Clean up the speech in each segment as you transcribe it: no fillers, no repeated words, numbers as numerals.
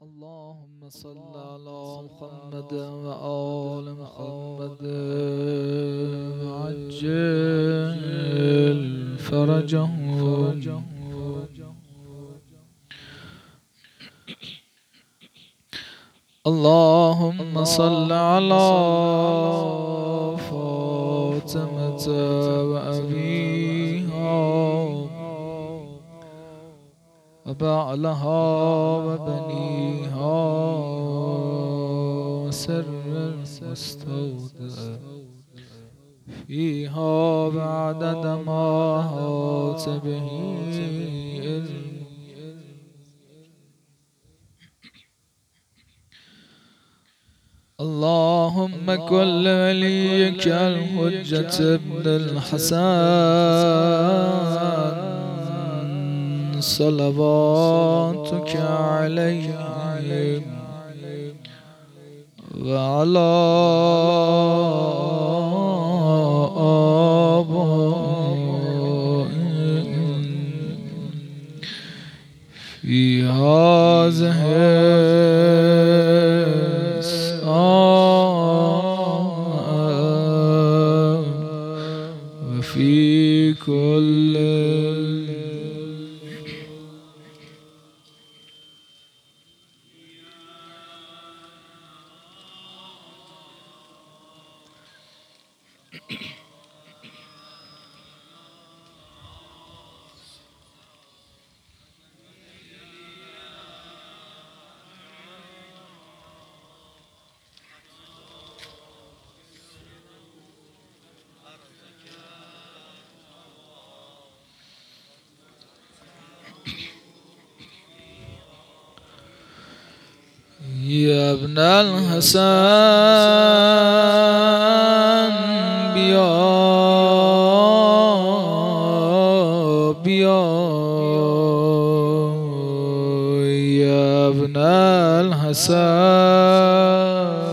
اللهم صل على محمد وآل محمد وعجل فرجهم. اللهم صل على فاطمة وأبيها وبعلها وبنيها وسر المستودع فيها بعدد ما هات به علم. اللهم كن وليك الحجة ابن الحسن صلواتك عليهم وعلى آبائهم في هذه الساعة وفي كل يا ابن الحسن بيا بيا يا ابن الحسن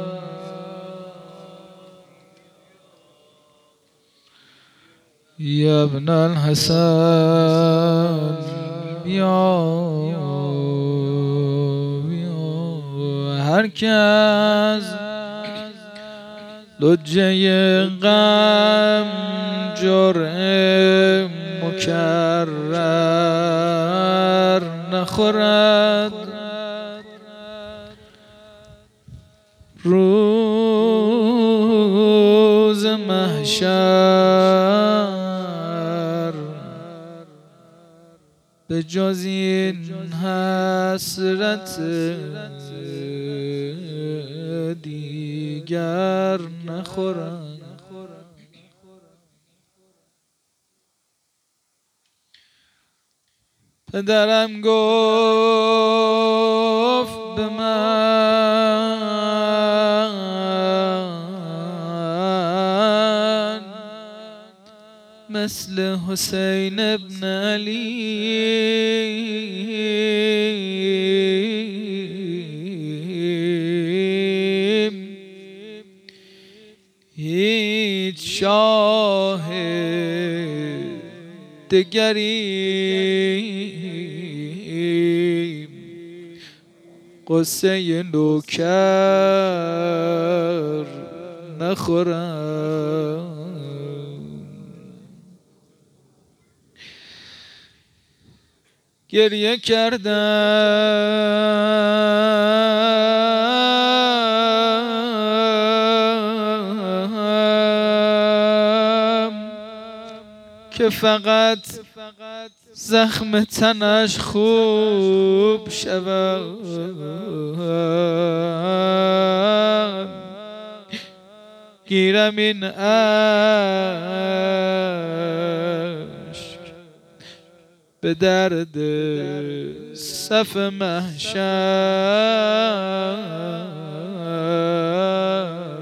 يا ابن الحسن بيا هرکس لجه غم جرعه مکرر نخورد روز محشر به جز این حسرت دیگر نخورم. پدرم گفت به من مثل حسین ابن علی هیچ شاه دگری قصه نوکر نخورم. گریه کردم که فقط زخم تنش خوب شود. گیرم این به درد صف محشر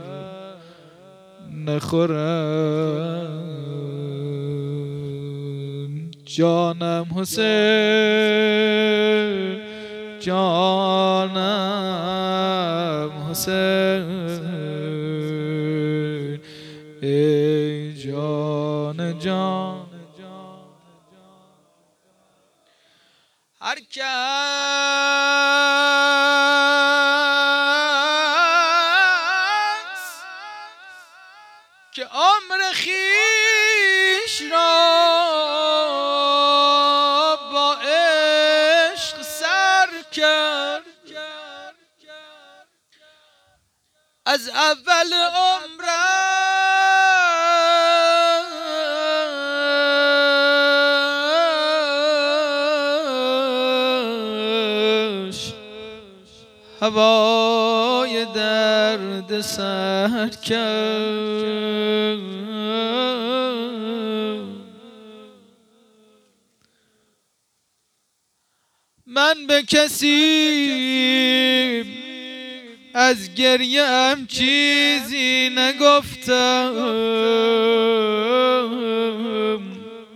نخورم. جانم حسین جانم حسین ای جان جان. هر کس عمر خویش را با عشق سر کرد، از اول عمرش هوای درد سر کرد. من به کسی از گریه‌ام چیزی نگفتم،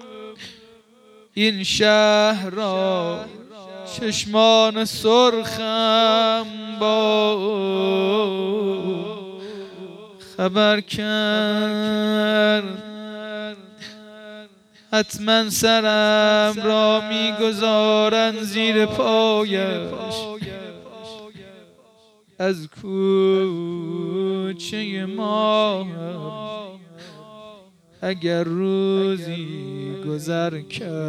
این شهر را چشمان سرخم با خبر کرد. حتما سرم را میگذارن زیر پایش، از کوچه ما اگر روزی گذر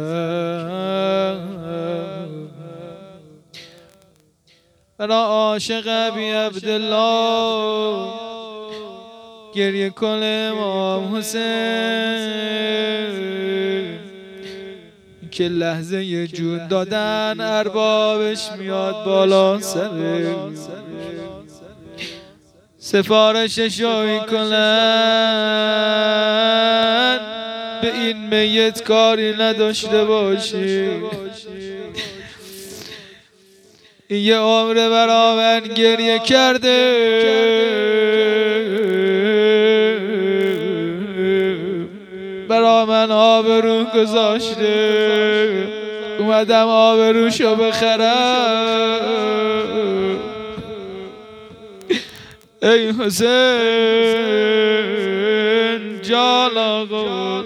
کرد. برای عاشق ابی عبدالله گریه کن امام حسین، که لحظه جون دادن اربابش میاد بالا سر سفارشش رو کنن به این میت کاری نداشته باشی. این یه عمر برا من گریه کرده، برا من آبرو گذاشته، اومدم آبروشو بخرم. ای حسین جان آقا،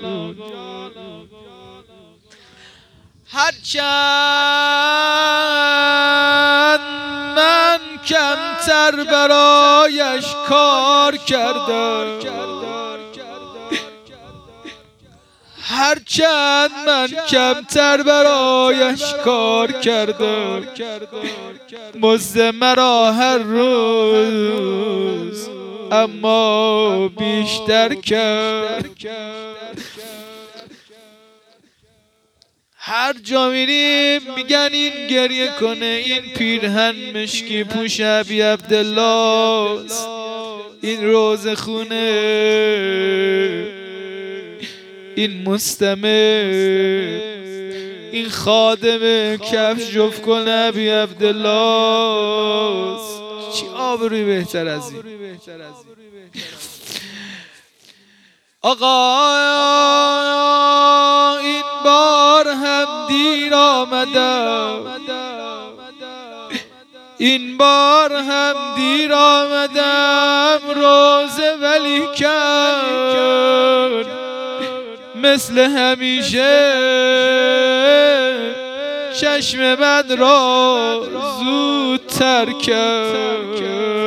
هرچند من کمتر برایش کار کردم، هرچند من کمتر برایش کار کردم، مزد مرا هر روز اما بیشتر کرد. هر جا میریم میگن این گریه کنه، این پیرهن مشکی پوش ابی عبدالله است، این روز خونه، این مستمع، این خادم کفش جفت کنه ابی عبدالله. چی آبروی بهتر از این؟ آقا این بار هم دیر آمدم، این بار هم دیر آمدم، روزه ولی کرد مثل همیشه، چشم من را زودتر کرد.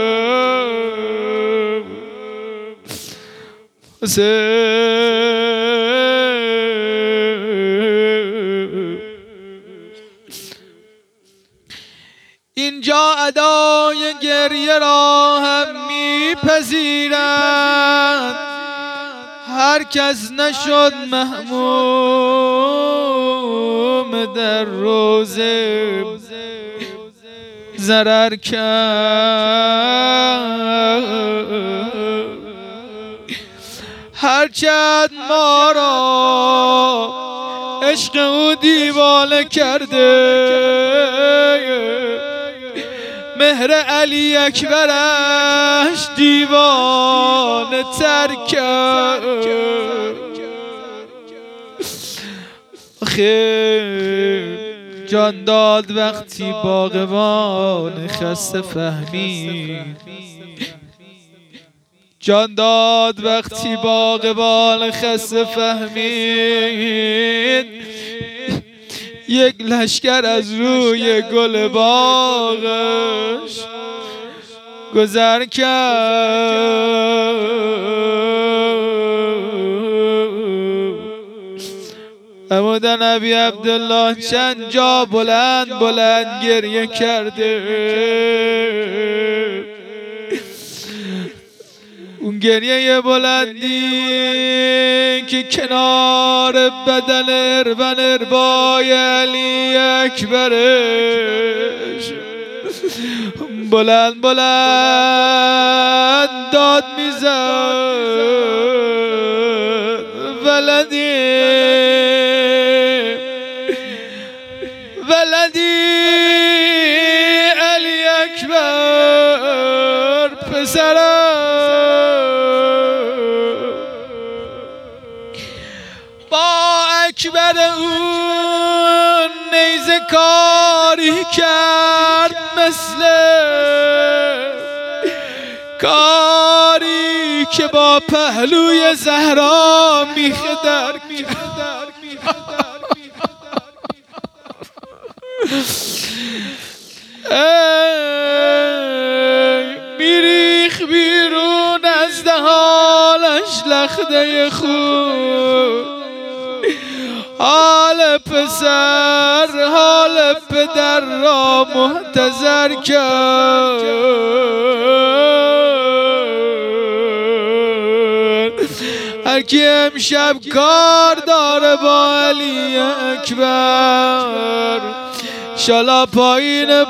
اینجا ادای گریه را هم میپذیرند، هر کس نشد محموم در روزه ضرر کرد. هرچند ما را عشق او دیوانه کرده، مهر علی اکبرش دیوانه تر کرد. آخه جان داد وقتی باغبان خسته فهمید، جان داد وقتی باغبان خسته فهمید، یک لشکر از روی گل باغش گذر کرد. اما در نبی عبدالله چند جا بلند بلند گریه کرده. اون گریه بلندی که کنار بدن اربای علی اکبرش بلند بلند داد میزد ولدی علی اکبر پسرم. با اکبر اون نیزه کاری کرد مثل کاری که با پهلوی زهرا میخدر میریخ بیرون از دهانش لخته خون. حال پسر حال پدر را محتضر کرد. هر کی امشب کار داره با علی اکبر شالا پایین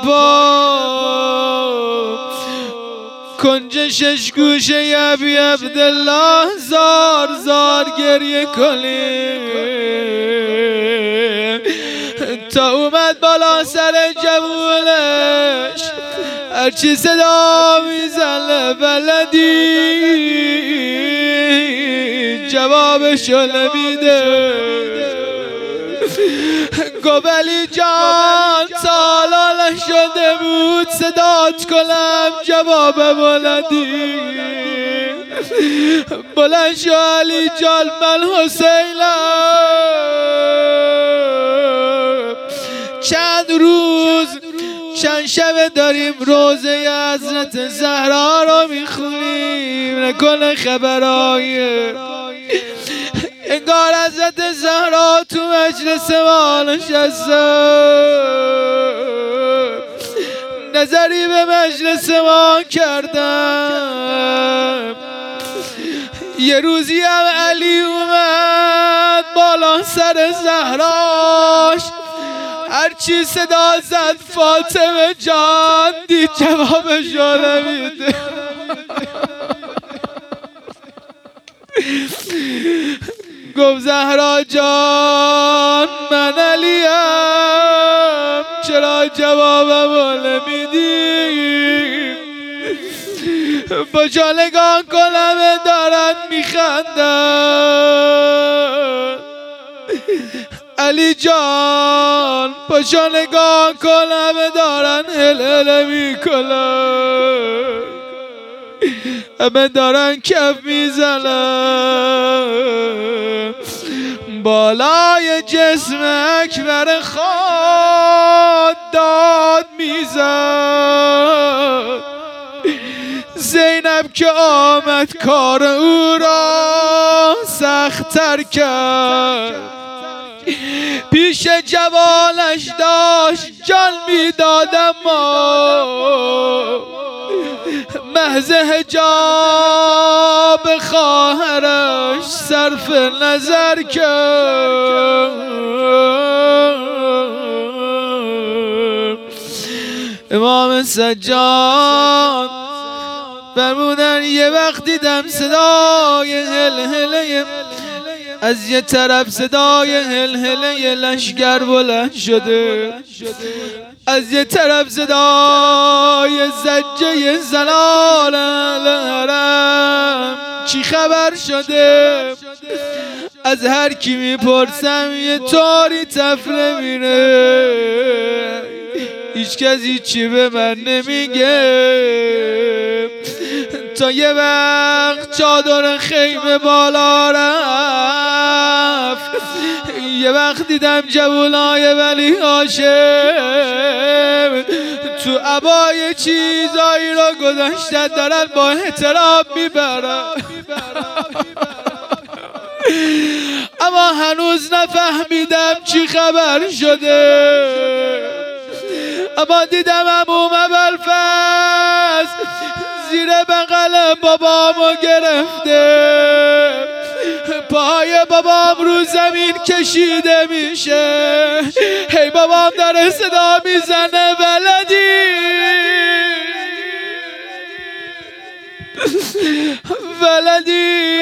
با کنج شش گوشه ابی عبدالله زار زار گریه کنیم تا اومد بالا سر جوونش هرچی صدا میزنه ولدی جوابشو نمیده. گفت علی جان سالا نشده بود صدات کنم جواب ولدی. بلند شو علی جان من حسینم. چند روز چند شب داریم روزه حضرت زهرا رو میخونیم نکنه خبرهای انگار حضرت زهرا تو مجلس ما نشسته نظری به مجلس ما کردم. یه روزی هم علی اومد بالا سر زهراش هرچی صدا زد فاطمه جان دید جوابشو نمیده. گفت زهرا جان من علیم چرا جوابمو نمیدی؟ پاشا نگاه کنم دارن میخندن. علی جان پاشا نگاه کنم دارن هل میکنن همه دارن کف میزنن. بالای جسم اکبر خود داد میزد. زینب که آمد کار او را سخت‌تر کرد. پیش جوانش داشت جان میداد اما محض حجاب خواهرش صرف نظر کرد. امام سجاد فرمودن یه وقت دیدم صدای هلهله از یه طرف صدای هلهله لشگر بلند شده از یه طرف صدای زجه زلال الحرم چی خبر شده؟ از هر کی میپرسم یه طوری تفره میره هیچ کسی چی به من نمیگه. تا یه وقت چادر خیمه بالا رفت یه وقت دیدم جوونای ولی هاشم تو عبای چیزایی رو گذاشتن دارن با احترام میبرن. اما هنوز نفهمیدم چی خبر شده. اما دیدم عموم ابوالفضل زیر بغل بابامو گرفته، پای بابام رو زمین کشیده میشه. هی بابام داره صدا میزنه ولدی ولدی